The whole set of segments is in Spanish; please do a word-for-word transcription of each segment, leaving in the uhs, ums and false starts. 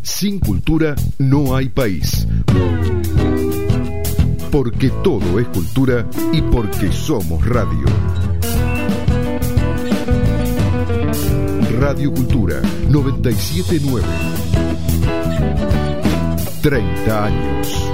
Sin cultura no hay país. Porque todo es cultura y porque somos radio. Radio Cultura noventa y siete punto nueve. treinta años.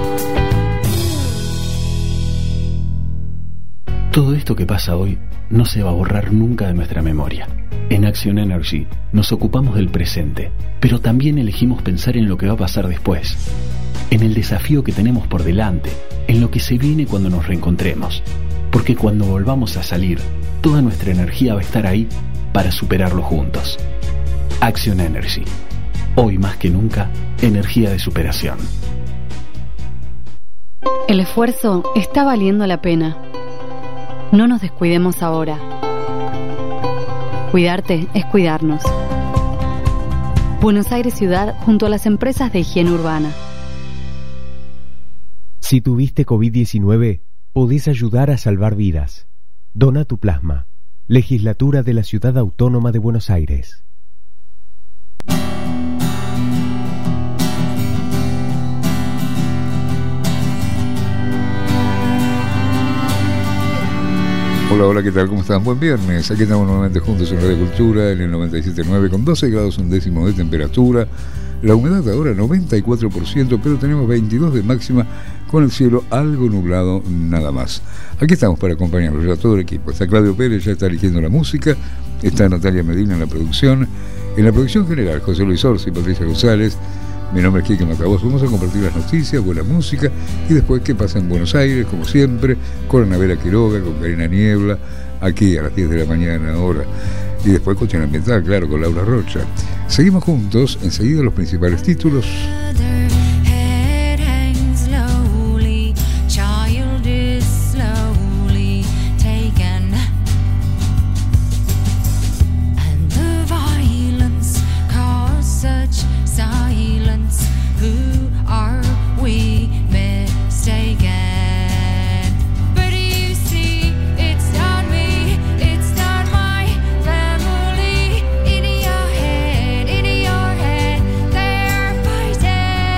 Todo esto que pasa hoy no se va a borrar nunca de nuestra memoria. En Action Energy nos ocupamos del presente, pero también elegimos pensar en lo que va a pasar después, en el desafío que tenemos por delante, en lo que se viene cuando nos reencontremos, porque cuando volvamos a salir, toda nuestra energía va a estar ahí para superarlo juntos. Action Energy. Hoy más que nunca, energía de superación. El esfuerzo está valiendo la pena. No nos descuidemos ahora. Cuidarte es cuidarnos. Buenos Aires Ciudad junto a las empresas de higiene urbana. Si tuviste COVID diecinueve, podés ayudar a salvar vidas. Dona tu plasma. Legislatura de la Ciudad Autónoma de Buenos Aires. Hola, hola, ¿qué tal? ¿Cómo están? Buen viernes. Aquí estamos nuevamente juntos en Radio Cultura, en el noventa y siete punto nueve, con doce grados un décimo de temperatura. La humedad ahora noventa y cuatro por ciento, pero tenemos veintidós de máxima, con el cielo algo nublado nada más. Aquí estamos para acompañarlos, ya todo el equipo. Está Claudio Pérez, ya está eligiendo la música. Está Natalia Medina en la producción. En la producción general, José Luis Orsi y Patricia González. Mi nombre es Quique Matagos. Vamos a compartir las noticias, buena música y después qué pasa en Buenos Aires, como siempre, con Anabela Quiroga, con Karina Niebla, aquí a las diez de la mañana ahora. Y después Coche Ambiental, claro, con Laura Rocha. Seguimos juntos, enseguida los principales títulos. Family in your head, in your head, they're fighting.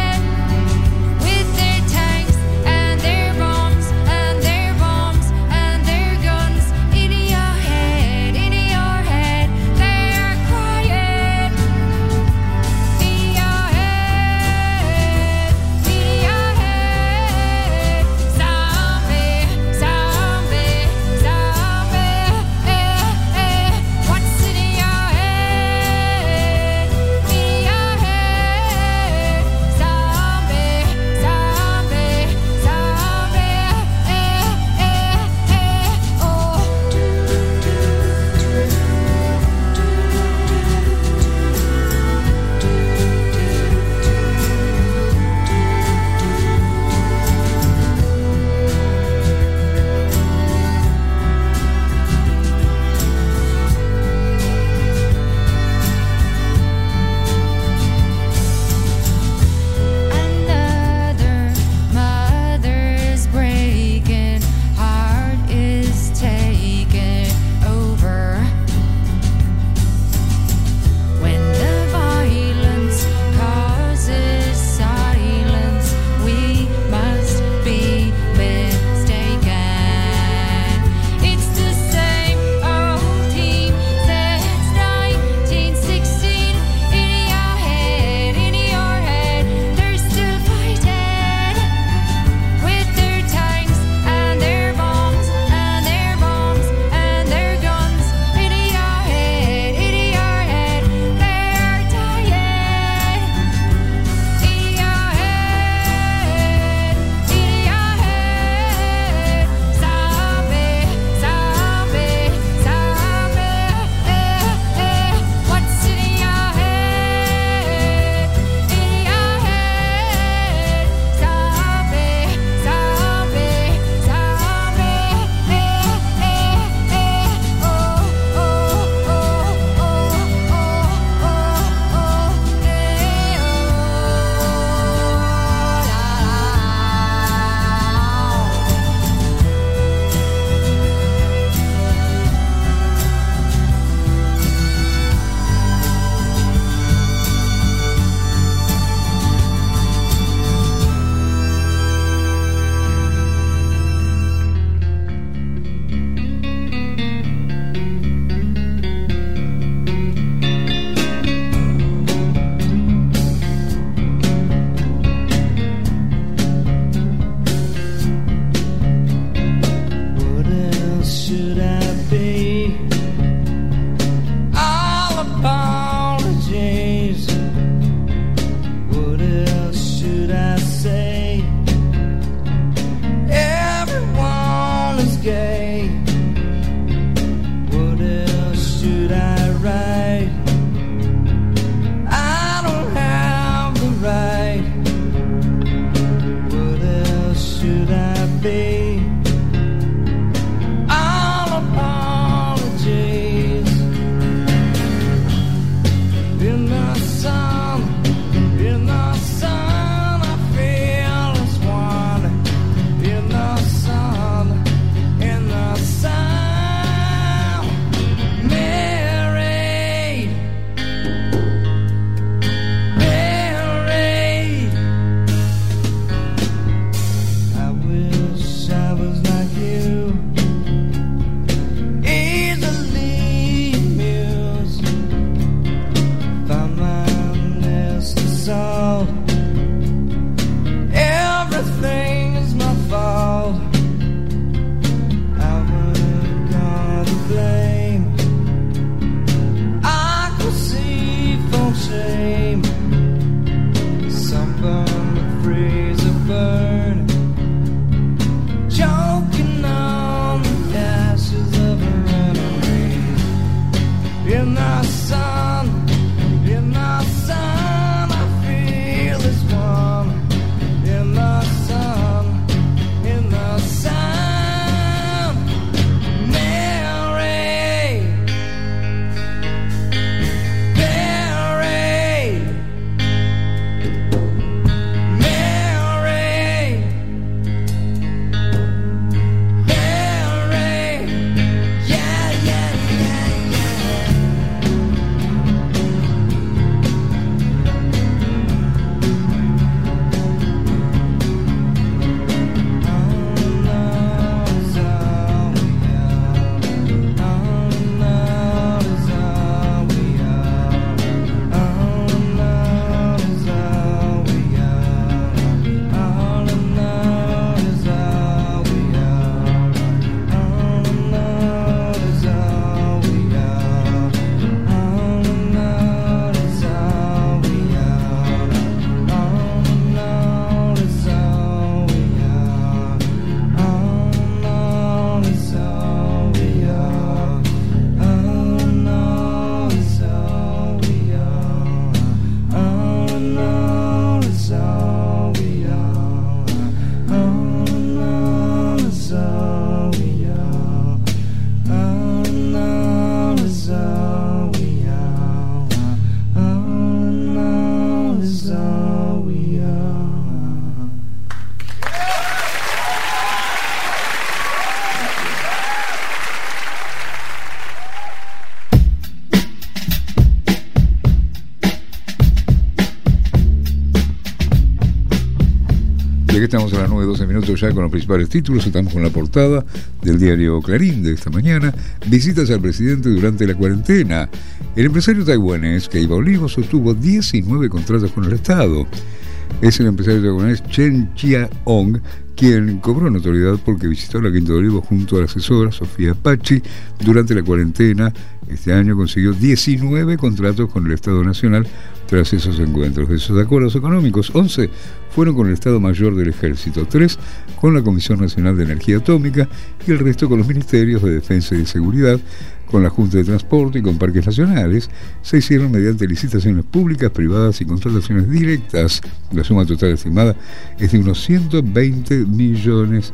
Y aquí estamos a las nueve doce minutos ya con los principales títulos. Estamos con la portada del diario Clarín de esta mañana. Visitas al presidente durante la cuarentena. El empresario taiwanés Keiba Olivo sostuvo diecinueve contratos con el Estado. Es el empresario taiwanés Chen Chia-ong quien cobró notoriedad porque visitó la Quinta de Olivos junto a la asesora Sofía Pachi durante la cuarentena. Este año consiguió diecinueve contratos con el Estado Nacional tras esos encuentros. De esos acuerdos económicos, once fueron con el Estado Mayor del Ejército, tres con la Comisión Nacional de Energía Atómica y el resto con los Ministerios de Defensa y de Seguridad, con la Junta de Transporte y con Parques Nacionales. Se hicieron mediante licitaciones públicas, privadas y contrataciones directas. La suma total estimada es de unos ciento veinte millones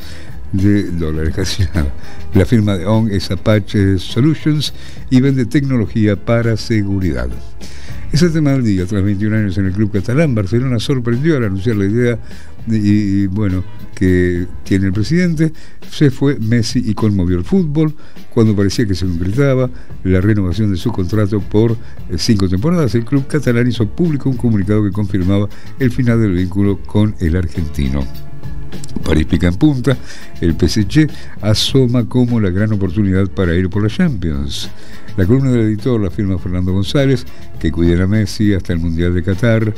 de dólares, casi nada. La firma de Ong es Apache Solutions y vende tecnología para seguridad. Es el tema del día. Tras veintiún años en el club catalán, Barcelona sorprendió al anunciar la idea y, y bueno, que tiene el presidente. Se fue Messi y conmovió el fútbol cuando parecía que se concretaba la renovación de su contrato por eh, cinco temporadas. El club catalán hizo público un comunicado que confirmaba el final del vínculo con el argentino. París pica en punta, el P S G asoma como la gran oportunidad para ir por la Champions. La columna del editor la firma Fernando González, que cuida a Messi hasta el Mundial de Qatar,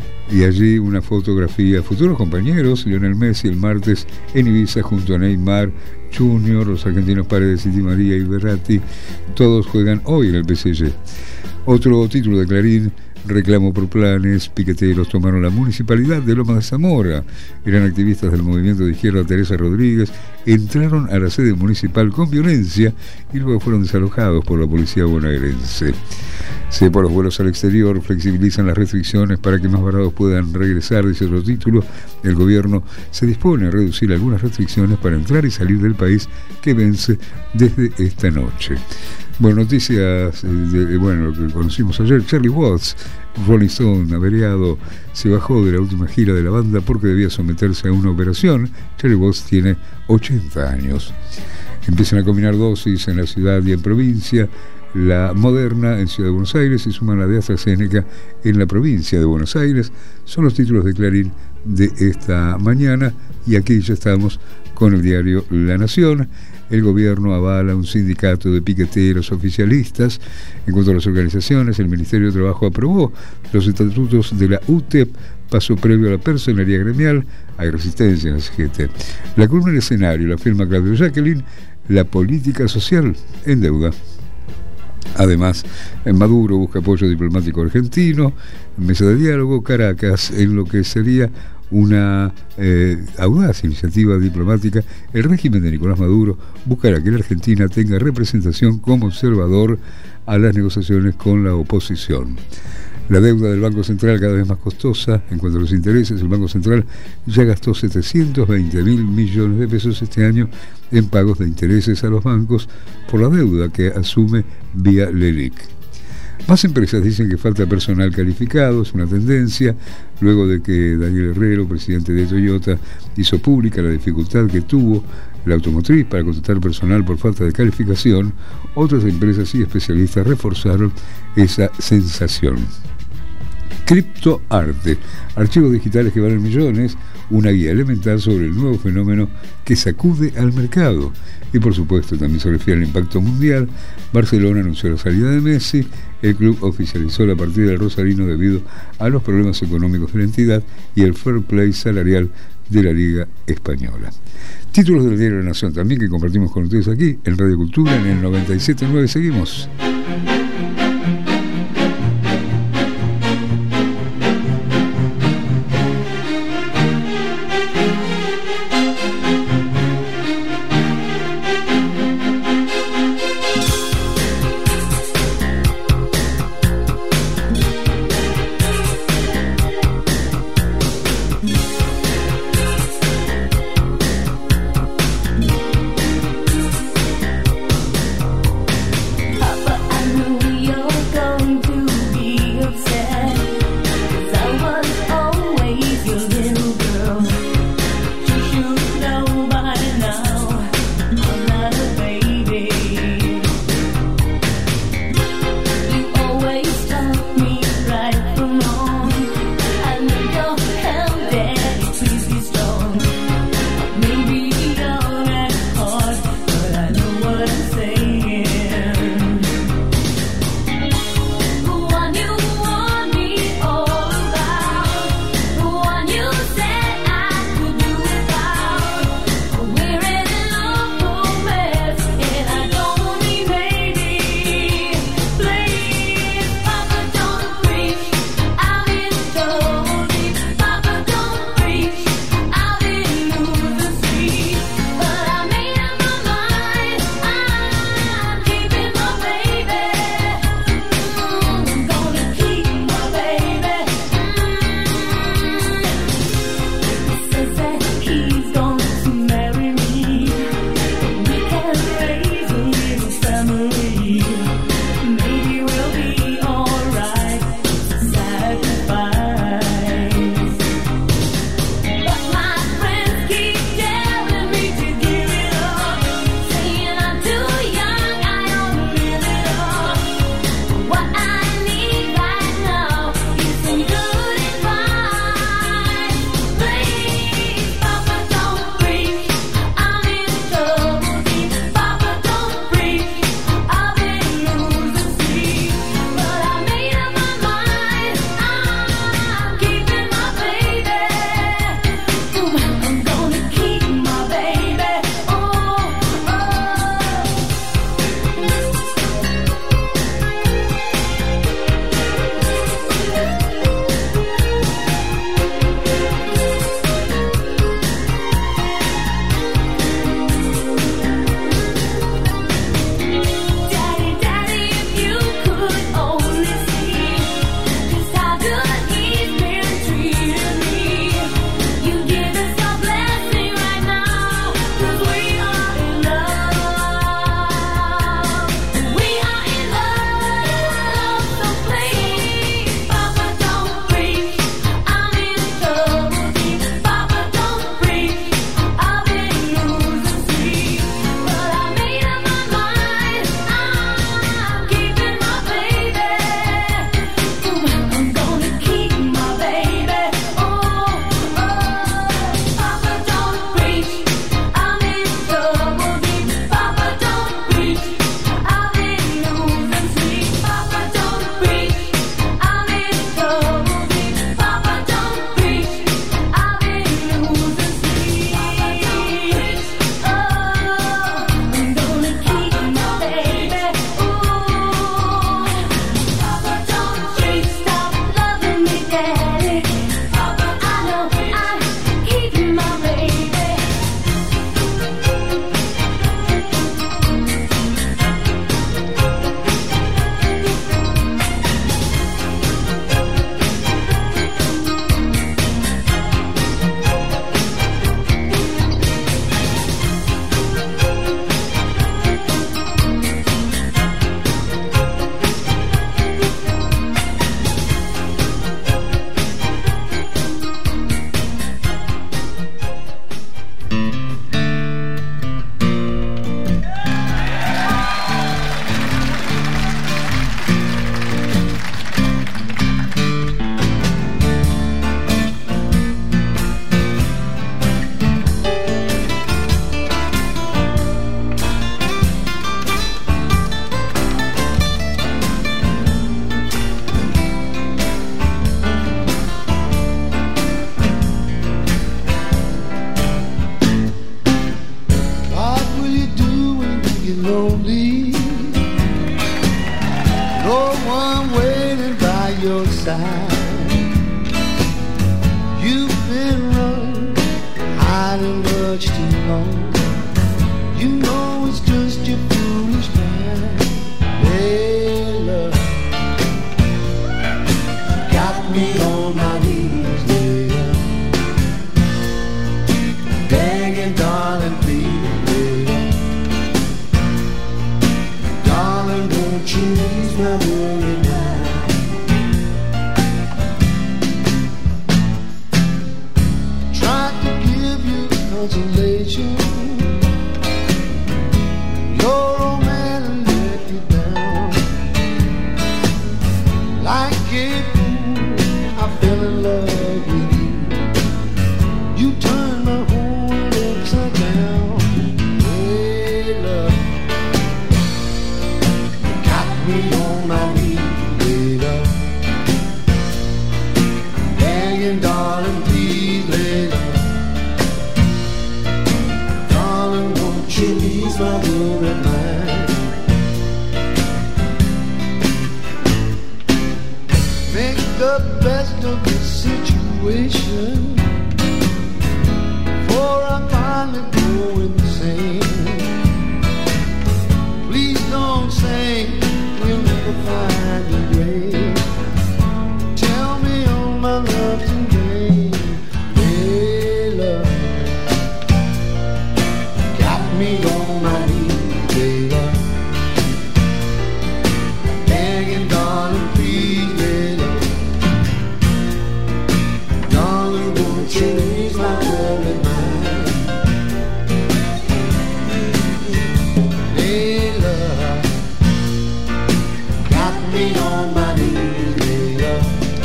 y allí una fotografía. Futuros compañeros, Lionel Messi el martes en Ibiza junto a Neymar junior, los argentinos Paredes y Di María y Verratti, todos juegan hoy en el P S G. Otro título de Clarín: reclamo por planes, piqueteros tomaron la municipalidad de Loma de Zamora. Eran activistas del movimiento de izquierda Teresa Rodríguez, entraron a la sede municipal con violencia y luego fueron desalojados por la policía bonaerense. Se por los vuelos al exterior flexibilizan las restricciones para que más varados puedan regresar, dice otro título. El gobierno se dispone a reducir algunas restricciones para entrar y salir del país que vence desde esta noche. Bueno, noticias de, de bueno, lo que conocimos ayer. Charlie Watts, Rolling Stone, averiado, se bajó de la última gira de la banda porque debía someterse a una operación. Charlie Watts tiene ochenta años. Empiezan a combinar dosis en la ciudad y en provincia. La Moderna en Ciudad de Buenos Aires y suman la de AstraZeneca en la provincia de Buenos Aires. Son los títulos de Clarín de esta mañana. Y aquí ya estamos con el diario La Nación. El gobierno avala un sindicato de piqueteros oficialistas. En cuanto a las organizaciones, el Ministerio de Trabajo aprobó los estatutos de la U T E P, paso previo a la personería gremial. Hay resistencia en la C G T. La columna del escenario la firma Claudio Jacqueline, la política social en deuda. Además, Maduro busca apoyo diplomático argentino. Mesa de diálogo, Caracas, en lo que sería una eh, audaz iniciativa diplomática. El régimen de Nicolás Maduro buscará que la Argentina tenga representación como observador a las negociaciones con la oposición. La deuda del Banco Central cada vez más costosa. En cuanto a los intereses, el Banco Central ya gastó setecientos veinte mil millones de pesos este año en pagos de intereses a los bancos por la deuda que asume vía LELIC. Más empresas dicen que falta personal calificado, es una tendencia, luego de que Daniel Herrero, presidente de Toyota, hizo pública la dificultad que tuvo la automotriz para contratar personal por falta de calificación. Otras empresas y especialistas reforzaron esa sensación. Criptoarte, archivos digitales que valen millones, una guía elemental sobre el nuevo fenómeno que sacude al mercado. Y por supuesto también se refiere al impacto mundial. Barcelona anunció la salida de Messi. El club oficializó la partida del rosarino debido a los problemas económicos de la entidad y el fair play salarial de la Liga Española. Títulos del diario La Nación también que compartimos con ustedes aquí en Radio Cultura en el noventa y siete punto nueve. Seguimos. Apa You've been running, hiding much too long. You know it's just your foolish mind. Hey, love, got me on my knees, yeah. Begging, darling, please, yeah. Darling, won't you ease my worry now? Tried to give you consolation. Your old man let you down. Like a fool, I fell in love with you. You turned my whole world upside down. Hey, love, got me on my knees, hey, love. Begging, darling, please, hey, love. Darling, won't you ease my worried mind? Make the best of the situation, for I finally go insane. Please don't say we'll never find a grave. Tell me all my love's in vain. Hey, love, got me on my knees, hey, love. Begging, darling, please, hey, love. Darling, won't you ease my worried mind? Hey, love, got me on my knees, hey, love.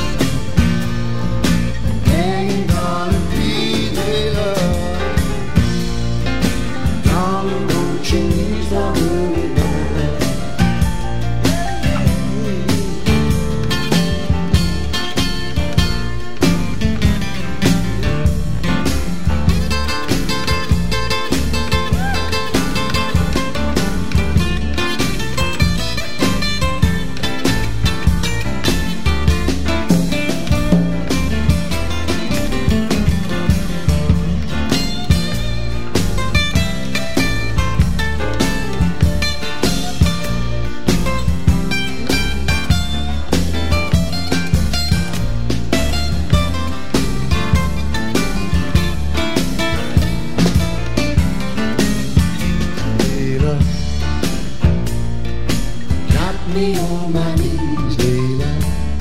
Begging, darling, please, hey, love. Darling, won't you ease my worried mind? Hey, love, got me on my knees, hey, love.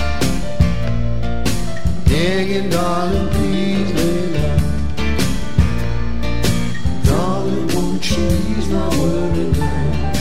Begging, darling, please, hey, love. Darling, won't you ease my worried mind?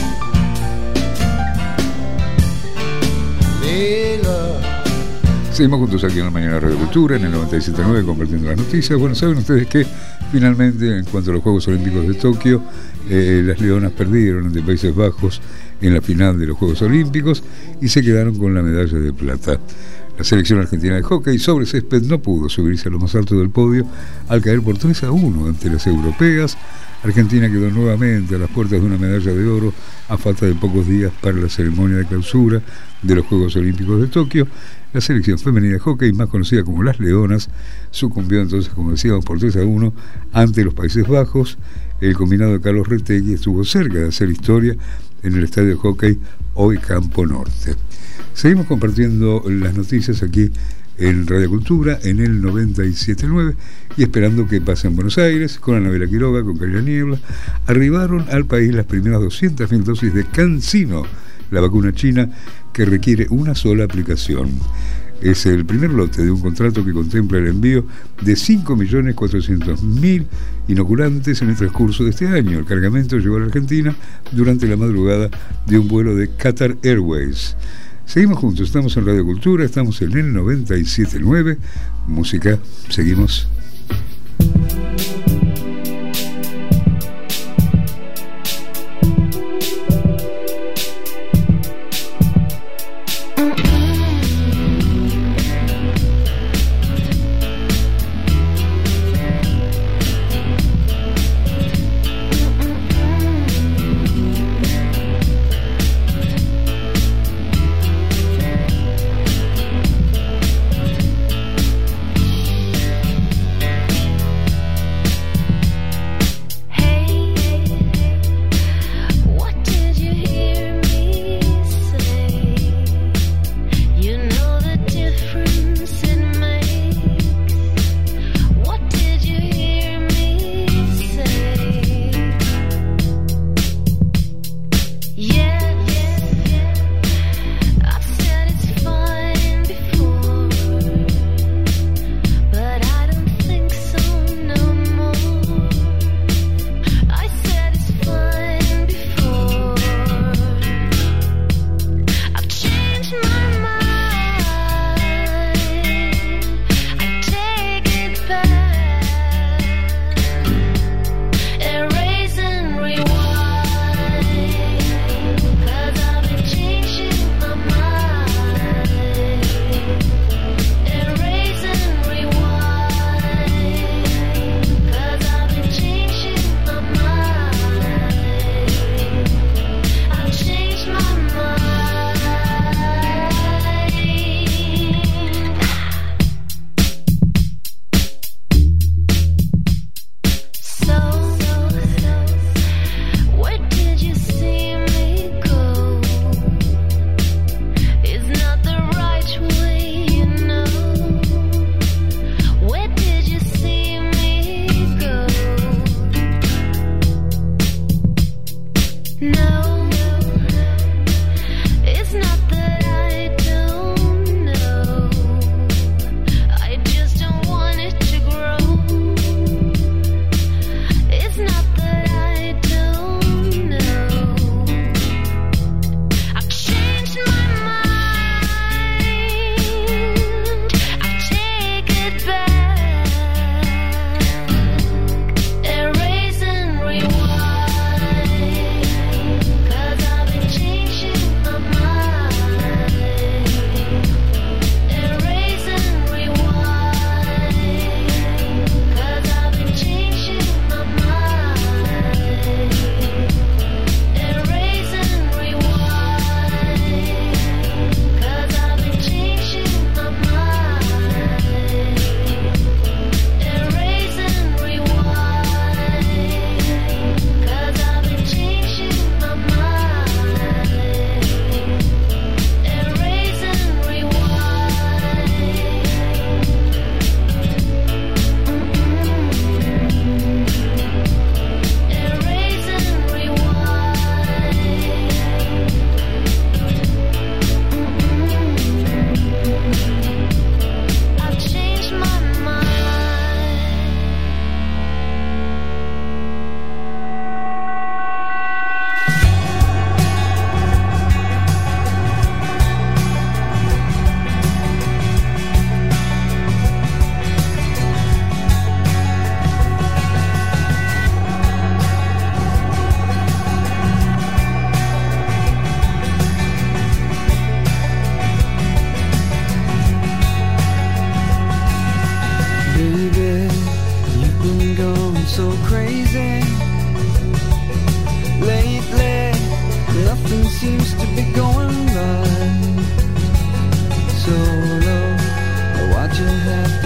Hey, love. Seguimos juntos aquí en la Mañana Radio Cultura, en el noventa y siete punto nueve, compartiendo las noticias. Bueno, saben ustedes que finalmente, en cuanto a los Juegos Olímpicos de Tokio, eh, las Leonas perdieron ante Países Bajos en la final de los Juegos Olímpicos y se quedaron con la medalla de plata. La selección argentina de hockey sobre césped no pudo subirse a lo más alto del podio al caer por tres a uno ante las europeas. Argentina quedó nuevamente a las puertas de una medalla de oro a falta de pocos días para la ceremonia de clausura de los Juegos Olímpicos de Tokio. La selección femenina de hockey, más conocida como las Leonas, sucumbió entonces, como decíamos, por tres a uno ante los Países Bajos. El combinado de Carlos Retegui estuvo cerca de hacer historia en el estadio de hockey Hoy Campo Norte. Seguimos compartiendo las noticias aquí en Radio Cultura, en el noventa y siete punto nueve, y esperando que pase en Buenos Aires, con Ana Vera Quiroga, con Karina Niebla. Arribaron al país las primeras doscientas mil dosis de CanSino, la vacuna china que requiere una sola aplicación. Es el primer lote de un contrato que contempla el envío de cinco millones cuatrocientos mil inoculantes en el transcurso de este año. El cargamento llegó a la Argentina durante la madrugada de un vuelo de Qatar Airways. Seguimos juntos, estamos en Radio Cultura, estamos en el noventa y siete punto nueve. Música, seguimos.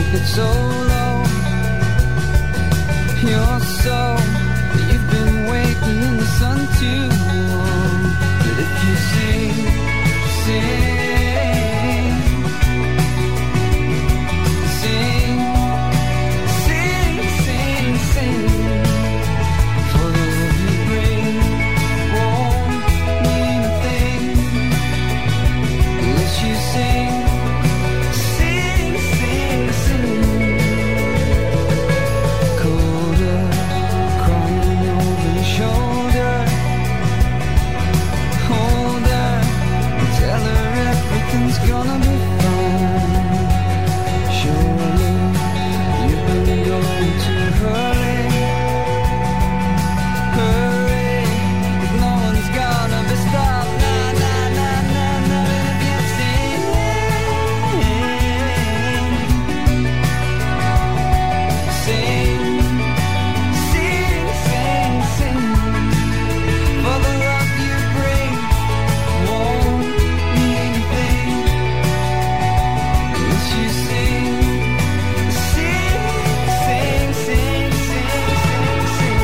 It's so low, you're so, you've been waiting in the sun too long. But if you sing, sing, sing, sing, sing, sing, for the love you bring won't mean a thing unless you sing. It's gonna be fine. Surely you've been going too early. Hurry, no one's gonna be stopped. Na na na na na. If you sing, sing, sing, sing, sing, for the love you bring won't mean a thing. You sing, sing, sing, sing, sing, sing,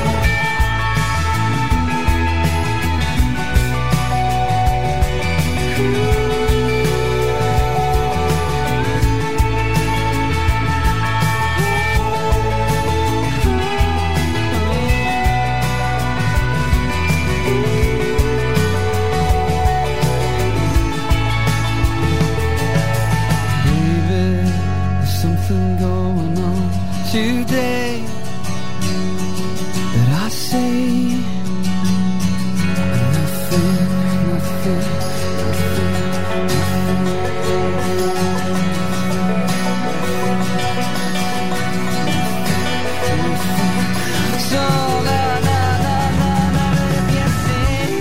something going on today that I say nothing, nothing, nothing. So na na na na na, if you sing,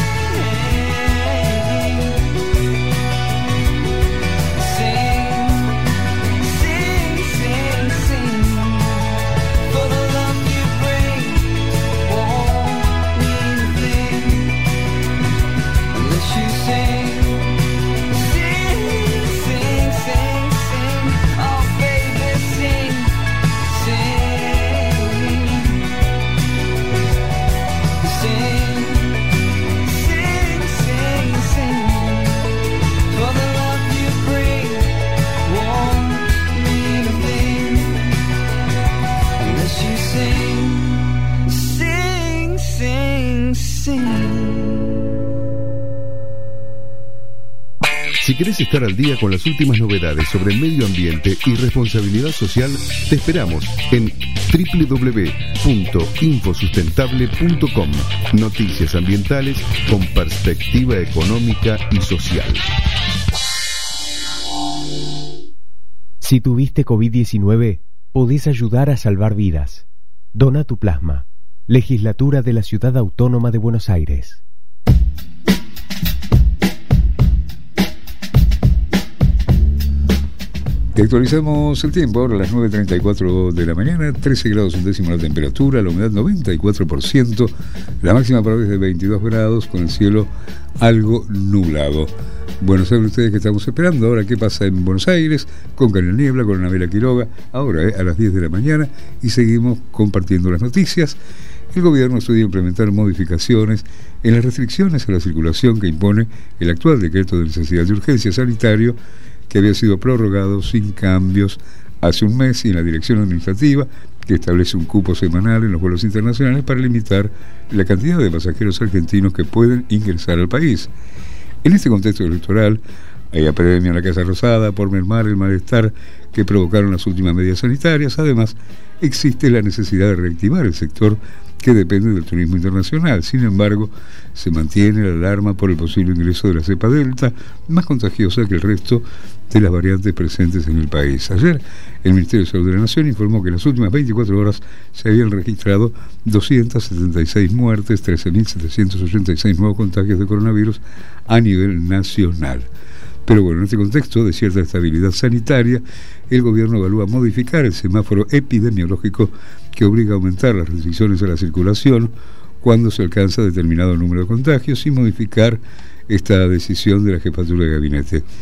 sing, sing, sing, for the love you bring won't mean a thing unless you sing, sing, sing, sing, sing, oh baby sing, sing, sing, sing, sing, sing, for the love you bring won't mean a thing unless you sing, sing, sing, sing. Si querés estar al día con las últimas novedades sobre medio ambiente y responsabilidad social, te esperamos en doble u doble u doble u punto infosustentable punto com. Noticias ambientales con perspectiva económica y social. Si tuviste COVID diecinueve, podés ayudar a salvar vidas. Dona tu plasma. Legislatura de la Ciudad Autónoma de Buenos Aires. Te actualizamos el tiempo, ahora a las nueve treinta y cuatro de la mañana, trece grados un décimo la temperatura, la humedad noventa y cuatro por ciento, la máxima para hoy es de veintidós grados, con el cielo algo nublado. Bueno, saben ustedes que estamos esperando ahora qué pasa en Buenos Aires, con Canela Niebla, con Anabela Quiroga, ahora eh, a las diez de la mañana, y seguimos compartiendo las noticias. El gobierno estudia implementar modificaciones en las restricciones a la circulación que impone el actual decreto de necesidad de urgencia sanitario, que había sido prorrogado sin cambios hace un mes, y en la dirección administrativa, que establece un cupo semanal en los vuelos internacionales para limitar la cantidad de pasajeros argentinos que pueden ingresar al país. En este contexto electoral, hay apremio en la Casa Rosada por mermar el malestar que provocaron las últimas medidas sanitarias. Además, existe la necesidad de reactivar el sector que depende del turismo internacional. Sin embargo, se mantiene la alarma por el posible ingreso de la cepa Delta, más contagiosa que el resto de las variantes presentes en el país. Ayer, el Ministerio de Salud de la Nación informó que en las últimas veinticuatro horas se habían registrado doscientas setenta y seis muertes, trece mil setecientos ochenta y seis nuevos contagios de coronavirus a nivel nacional. Pero bueno, en este contexto de cierta estabilidad sanitaria, el gobierno evalúa modificar el semáforo epidemiológico que obliga a aumentar las restricciones a la circulación cuando se alcanza determinado número de contagios, y modificar esta decisión de la jefatura de gabinete.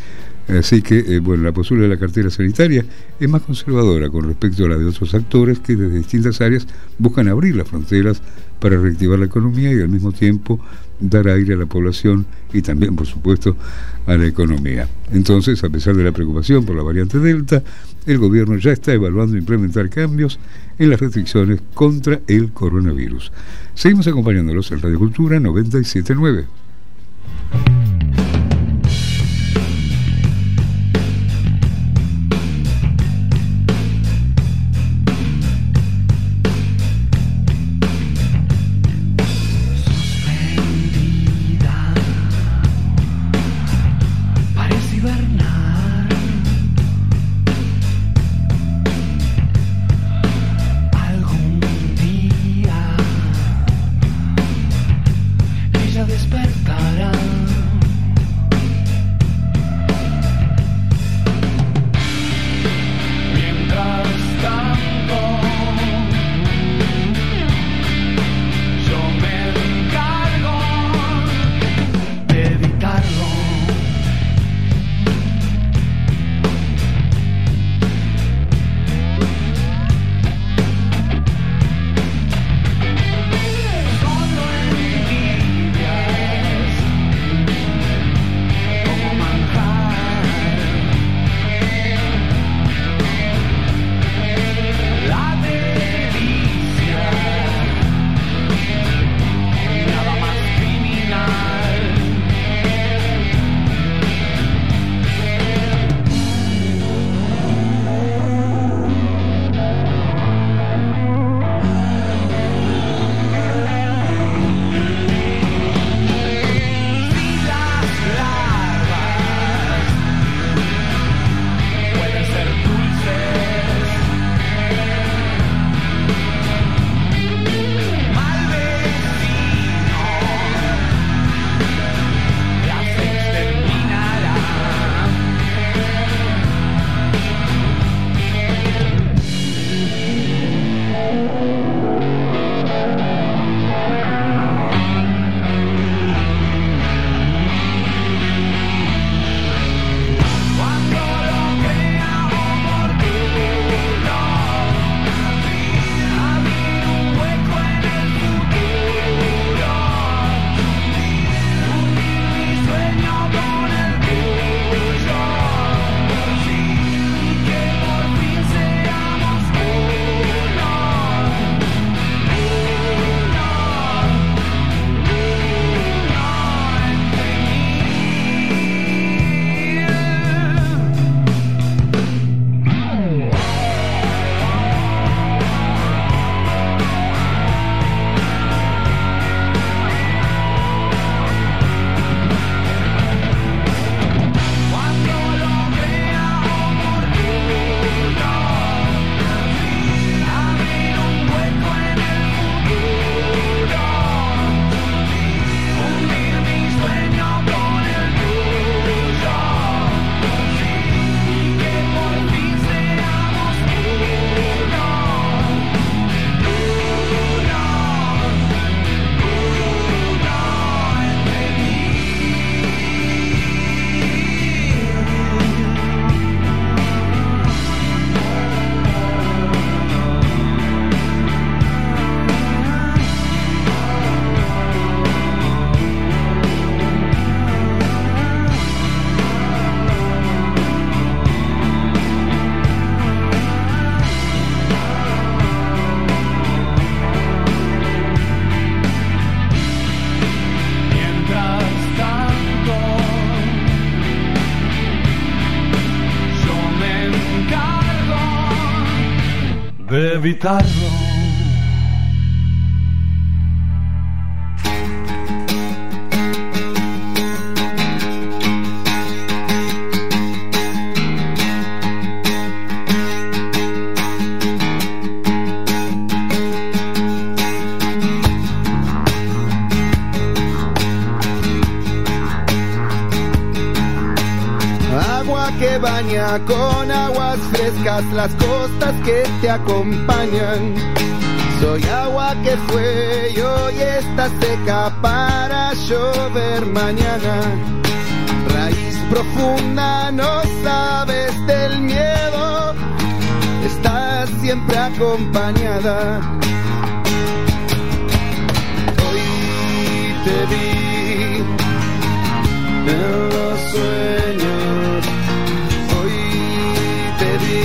Así que, eh, bueno, la postura de la cartera sanitaria es más conservadora con respecto a la de otros actores que desde distintas áreas buscan abrir las fronteras para reactivar la economía y al mismo tiempo dar aire a la población y también, por supuesto, a la economía. Entonces, a pesar de la preocupación por la variante Delta, el gobierno ya está evaluando implementar cambios en las restricciones contra el coronavirus. Seguimos acompañándolos en Radio Cultura noventa y siete punto nueve. de evitarlo. Baña con aguas frescas las costas que te acompañan. Soy agua que fue y hoy está seca para llover mañana. Raíz profunda, no sabes del miedo, estás siempre acompañada. Hoy te vi en los sueños, hoy te vi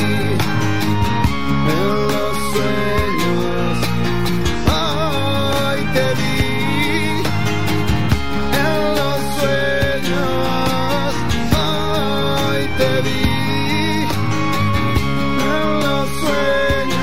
en los sueños, hoy te vi en los sueños, hoy te vi en los sueños.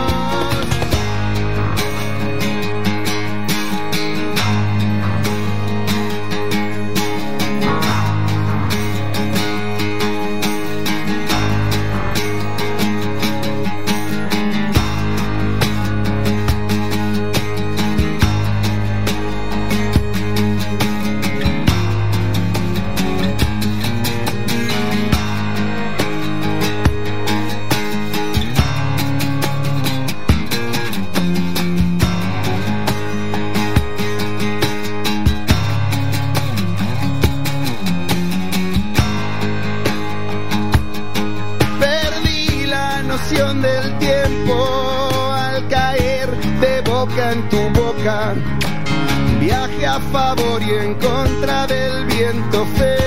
Del tiempo al caer de boca en tu boca, viaje a favor y en contra del viento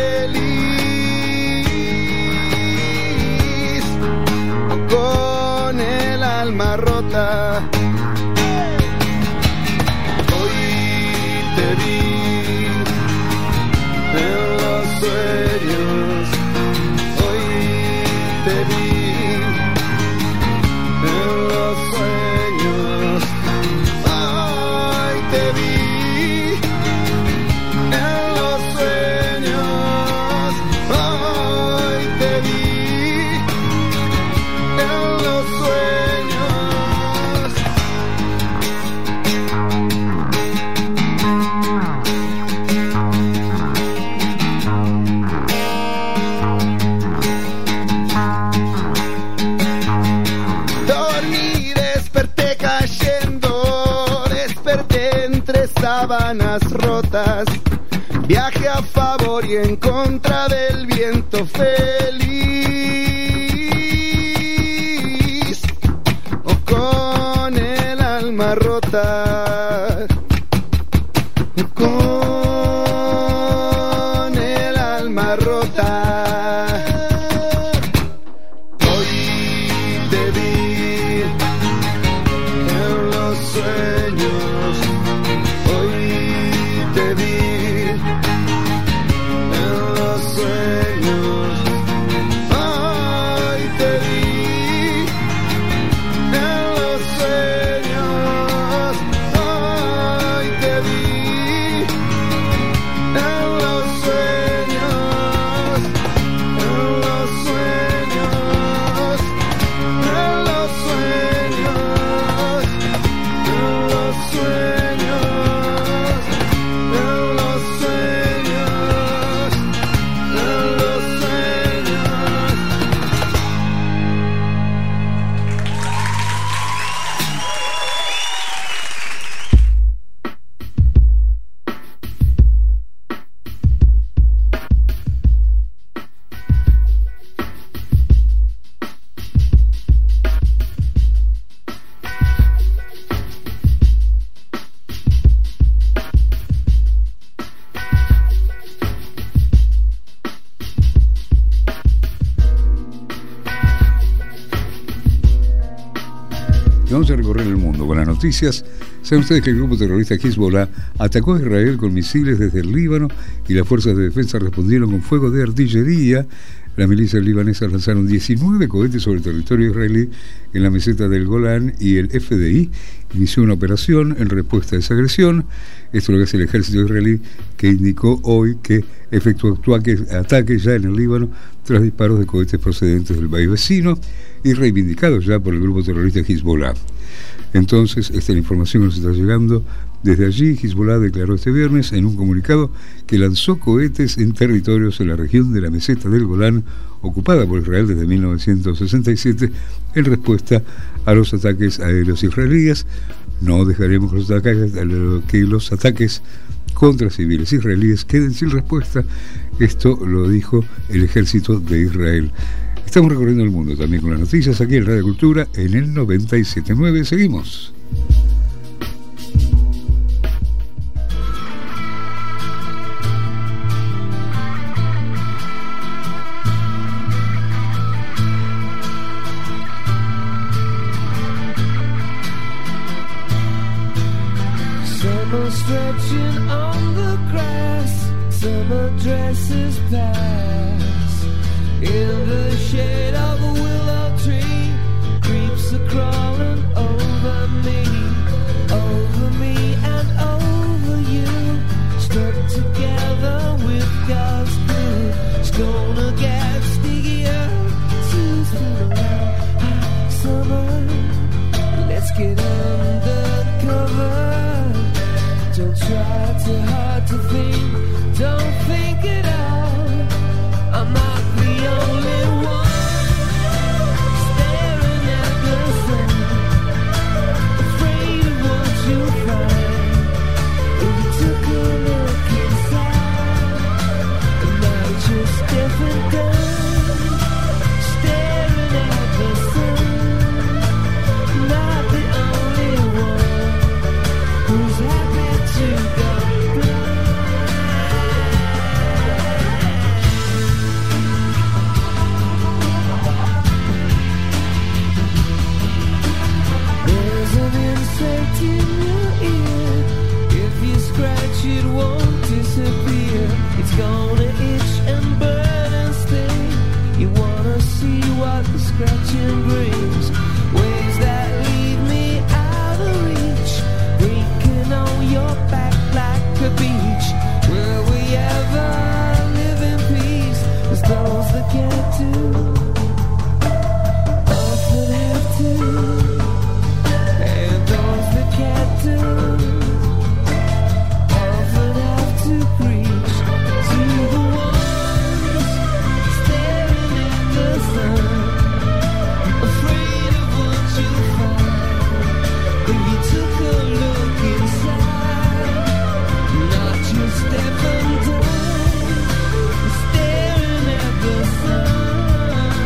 feliz, con el alma rota. Hoy te vi en los sueños, hoy te vi en los sueños, hoy te vi en los sueños, hoy te vi en los sueños. Sábanas rotas, viaje a favor y en contra del viento feliz, o con el alma rota, o con el alma rota. Hoy te vi en los sueños, te vi en los sueños, hoy te vi en los sueños, hoy te vi en los sueños, en los sueños, en los sueños, en los sueños. En los sueños, en los sueños. Vamos a recorrer el mundo con las noticias. Saben ustedes que el grupo terrorista Hezbollah atacó a Israel con misiles desde el Líbano y las fuerzas de defensa respondieron con fuego de artillería. Las milicias libanesas lanzaron diecinueve cohetes sobre el territorio israelí en la meseta del Golán y el F D I inició una operación en respuesta a esa agresión. Esto es lo que hace el ejército israelí, que indicó hoy que efectuó ataques ya en el Líbano tras disparos de cohetes procedentes del país vecino y reivindicados ya por el grupo terrorista Hezbollah. Entonces, esta es la información que nos está llegando. Desde allí, Hezbollah declaró este viernes en un comunicado que lanzó cohetes en territorios en la región de la meseta del Golán, ocupada por Israel desde mil novecientos sesenta y siete, en respuesta a los ataques aéreos israelíes. No dejaremos los ataques, que los ataques contra civiles israelíes queden sin respuesta. Esto lo dijo el ejército de Israel. Estamos recorriendo el mundo también con las noticias aquí en Radio Cultura en el noventa y siete punto nueve. Seguimos. Stretching on the grass, summer dresses pass. In the shade of a willow tree, creeps are crawling over me, over me and over you. Stuck together with God's glue, it's gonna get stickier to spin around. Summer, let's get undercover. Don't try too hard to think, don't think it out. I'm not the only one staring at the sun, afraid of what you'll find if you took a look inside. And now you're just deaf and dumb, staring at the sun. Not the only one who's happy to go blind. There's an insect in your ear. If you scratch it won't disappear. It's gonna itch and burn and sting. You wanna see what the scratching brings. Waves that leave me out of reach, breaking on your back like a beach. Will we ever live in peace? As those that can't do often have to, and those that can't do often have to preach to the ones staring at the sun, afraid of what you'll find if you took a look inside. Not just step and down, staring at the sun.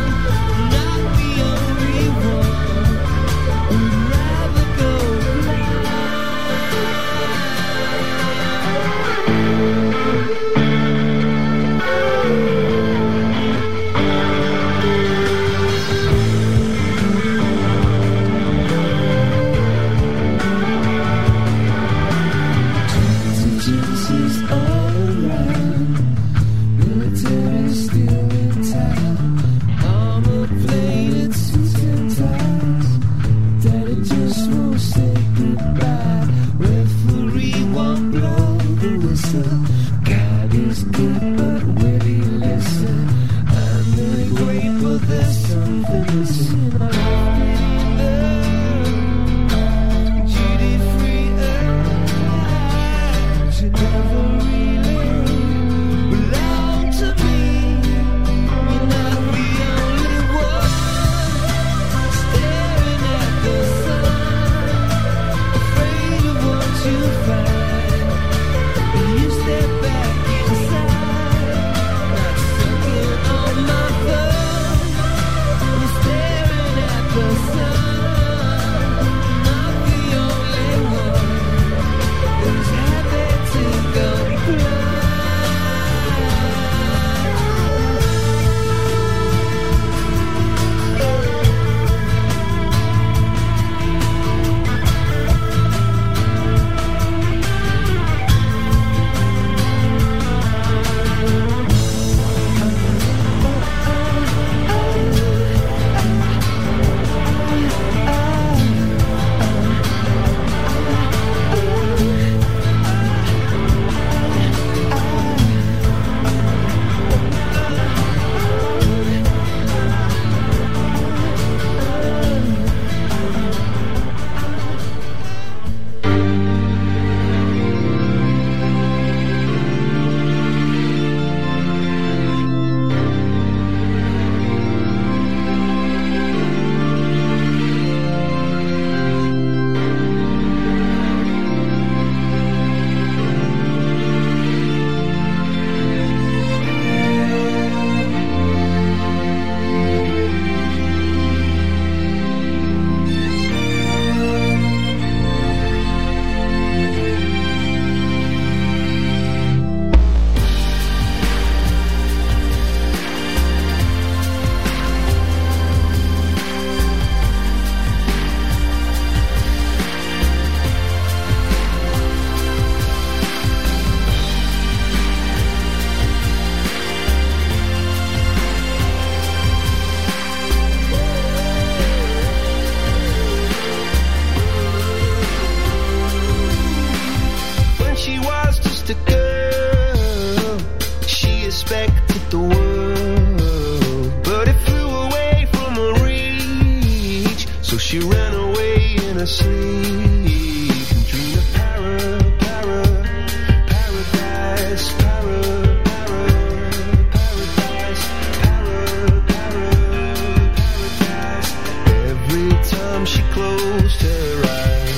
So she ran away in her sleep and dreamed of para, para, paradise, para, para, paradise, para, para, paradise. Every time she closed her eyes.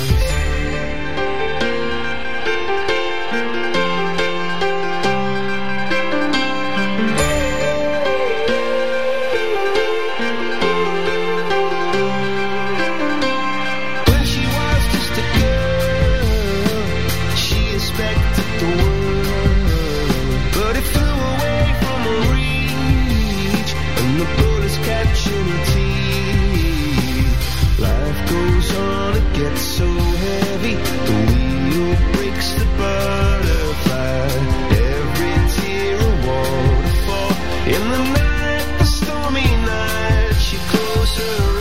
So heavy, the wheel breaks the butterfly. Every tear a waterfall. In the night, the stormy night, she closed her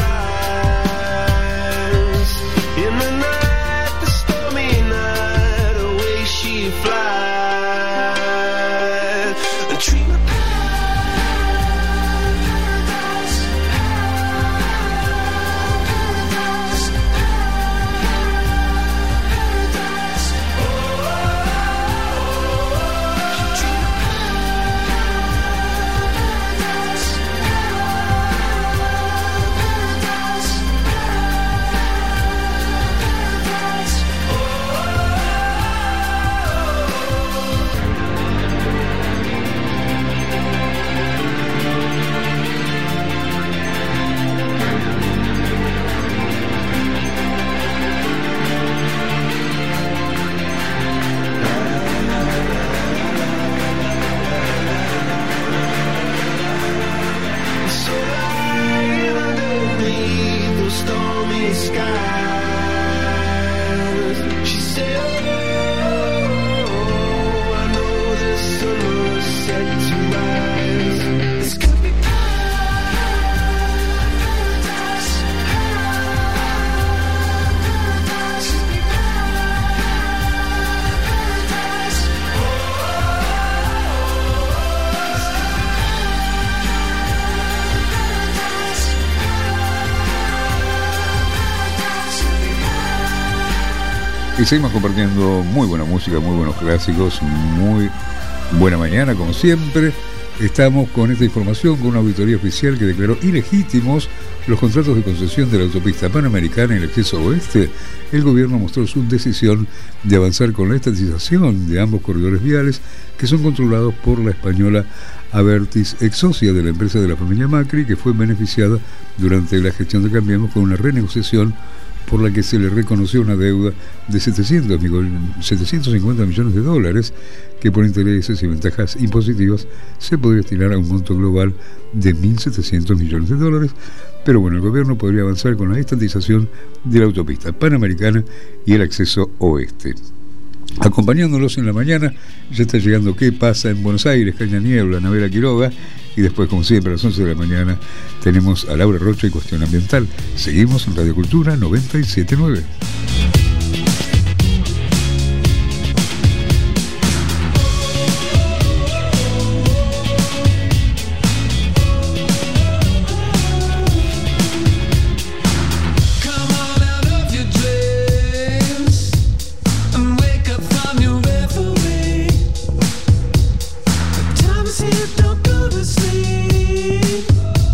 eyes. In the night, the stormy night, away she flies. A dream of y seguimos compartiendo muy buena música, muy buenos clásicos, muy buena mañana, como siempre. Estamos con esta información, con una auditoría oficial que declaró ilegítimos los contratos de concesión de la autopista Panamericana en el acceso oeste. El gobierno mostró su decisión de avanzar con la estatización de ambos corredores viales que son controlados por la española Abertis, ex socia de la empresa de la familia Macri, que fue beneficiada durante la gestión de Cambiemos con una renegociación por la que se le reconoció una deuda de setecientos cincuenta millones de dólares, que por intereses y ventajas impositivas se podría destinar a un monto global de mil setecientos millones de dólares. Pero bueno, el gobierno podría avanzar con la estatización de la autopista Panamericana y el acceso oeste. Acompañándolos en la mañana, ya está llegando ¿Qué pasa en Buenos Aires? Caña Niebla, Anabela Quiroga, y después, como siempre, a las once de la mañana tenemos a Laura Rocha y Cuestión Ambiental. Seguimos en Radio Cultura noventa y siete punto nueve.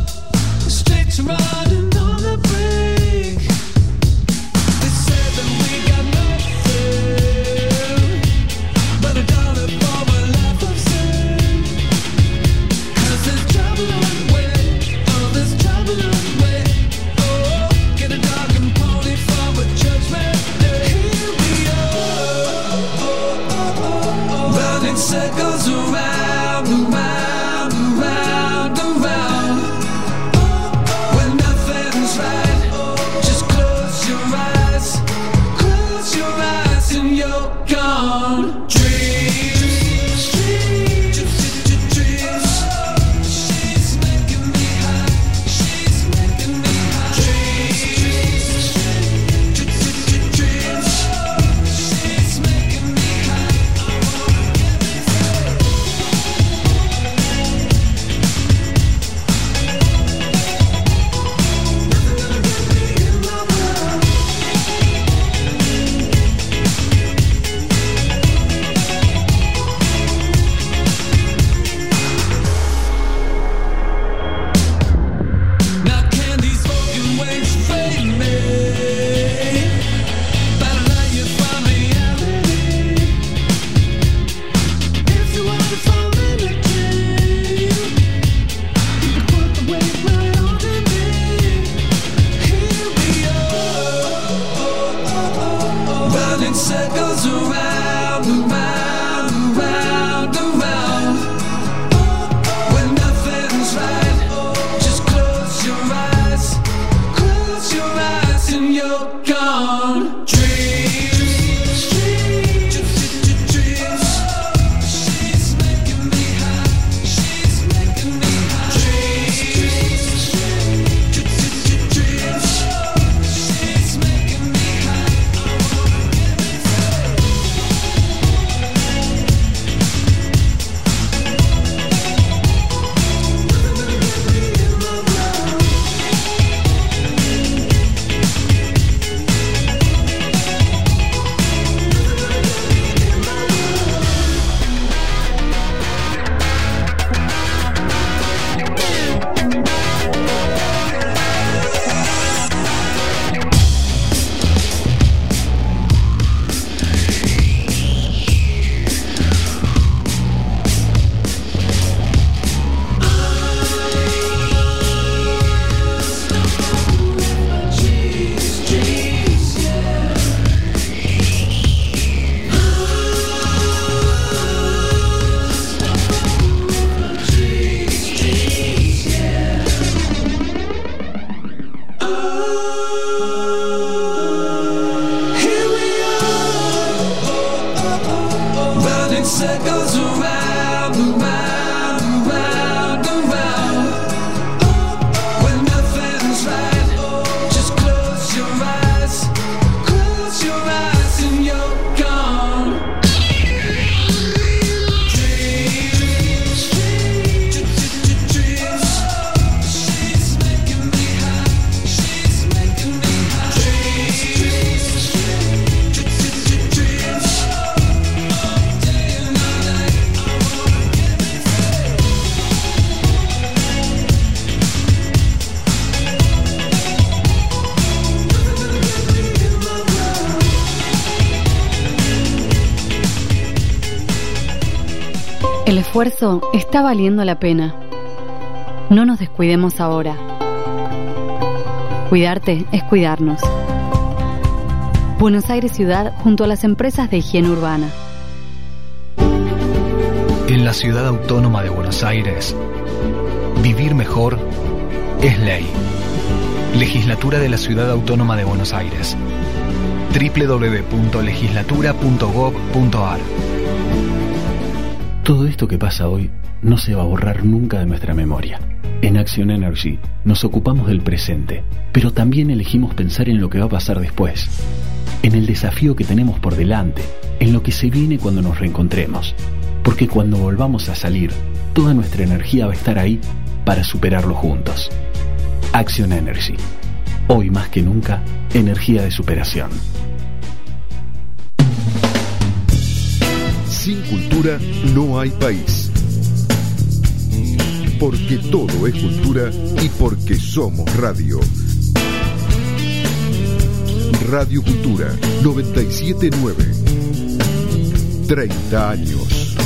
Riding on the brink. They said that we circles around, around, around, around. When nothing's right, just close your eyes, close your eyes and you're gone. Dreams, dreams, dreams. She's making me high, she's making me high. Dreams, dreams, dreams. She's making me high. I wanna give it to circles around, around, around, around. When nothing's right, just close your eyes, close your eyes and you're gone. Dreams, dreams, dreams. She's making me high, she's making me high. Dreams, dreams, dreams. El esfuerzo está valiendo la pena. No nos descuidemos ahora. Cuidarte es cuidarnos. Buenos Aires Ciudad junto a las empresas de higiene urbana. En la Ciudad Autónoma de Buenos Aires, vivir mejor es ley. Legislatura de la Ciudad Autónoma de Buenos Aires. doble u doble u doble u punto legislatura punto gob punto ar. Todo esto que pasa hoy no se va a borrar nunca de nuestra memoria. En Action Energy nos ocupamos del presente, pero también elegimos pensar en lo que va a pasar después, en el desafío que tenemos por delante, en lo que se viene cuando nos reencontremos, porque cuando volvamos a salir, toda nuestra energía va a estar ahí para superarlo juntos. Action Energy. Hoy más que nunca, energía de superación. Sin cultura no hay país. Porque todo es cultura y porque somos radio. Radio Cultura noventa y siete punto nueve. treinta años.